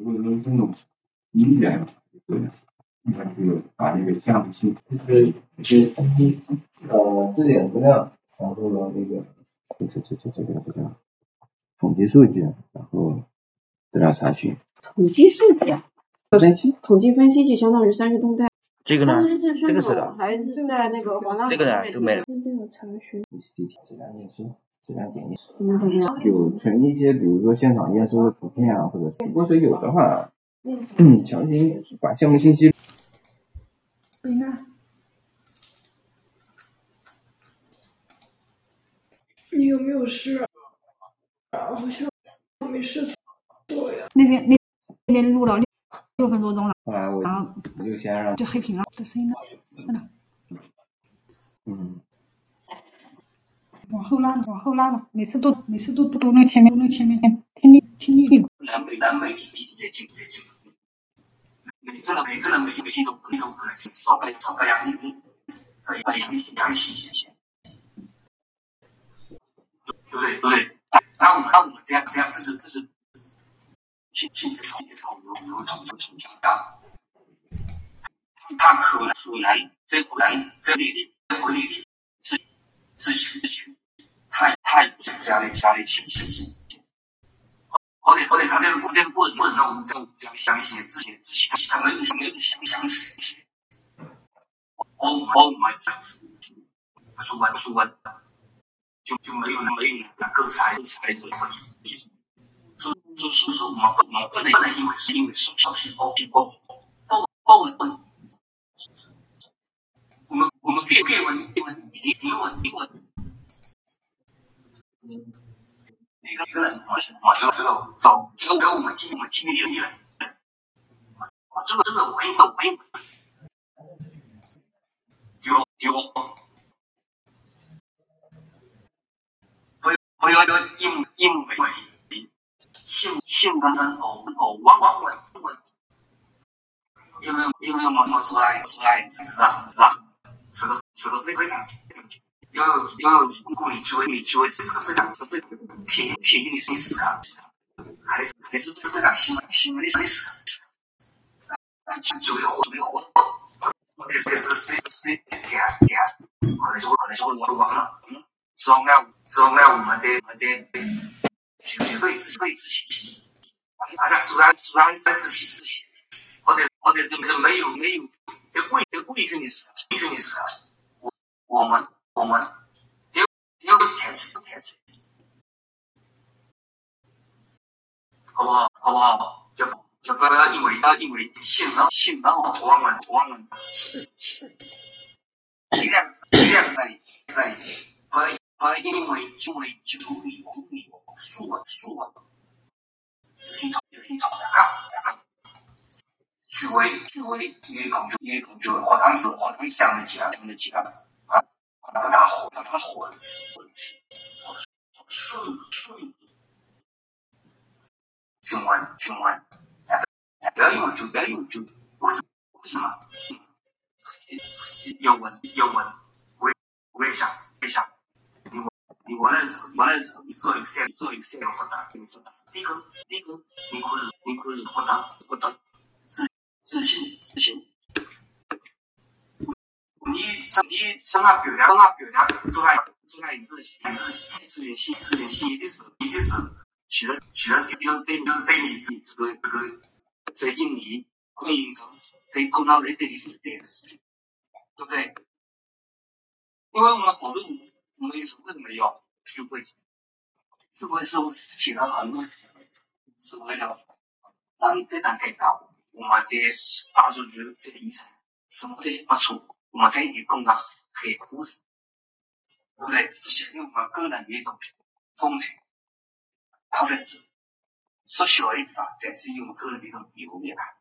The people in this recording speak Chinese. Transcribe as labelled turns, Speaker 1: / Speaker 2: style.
Speaker 1: 如果用这种音源，对，那就把那个项目去，就是字典资料，然后那个这个统计数据，然后资料查询。
Speaker 2: 统计数据啊？统计分析就相当于3月动态。
Speaker 3: 这个呢？这个是的。
Speaker 2: 还是在那个广大
Speaker 3: 这个呢就没了。
Speaker 2: 查询。
Speaker 1: 质量验收。质量检验有存一些，比如说现场验收的图片啊，或者是如果说有的话，强行把项目信息。
Speaker 4: 那你有没有事啊？好像没事做呀。
Speaker 2: 那边录了6分多钟了。
Speaker 1: 后来我就先让
Speaker 2: 这黑屏了，这声音呢？往后拉了，每次都读那前面听力。
Speaker 1: 南北体也进，每个人每个系统可能少个2厘米，阳细线，对不对？当我们这样，这是性的有统计大，它可能这规律是太加的信息。或者他这个过程中，我们讲一些自己，他没有详细。我们说完就没有各自才所以说我们不能因为熟悉不我们可以问一定问每个人马上知道找我们经历的人，这个我有不要因为性刚刚往问，因为我们出来是吧？是个非常要故意去为是个非常贴近的思考，还是非常新的思考，就会活，或者是可能是我忘了，说我们这去为自己，大家虽然在自己，或者就是没有这规训的事，我们要天气，好不好？就不要因为信了我们力量在不要因为就故意说有些吵架，去为一个就火汤想的其他把他火了询问，不要因为就为什么要问为啥？你问了之后，你做一个回答，第一个你可以回答自信，你想要表达做在一个资源信息的时候，其实就对你这个在印尼工作可以碰到的这件事情，对不对？因为我们好多我们为什么要聚会？聚会是起了很多是为了让非常给到我们这大数据这个遗产生活的不错，我们在一共可以忽视，对不对？显露我们个人的一种风情，或者是说小一点展示我们个人的一种优越感。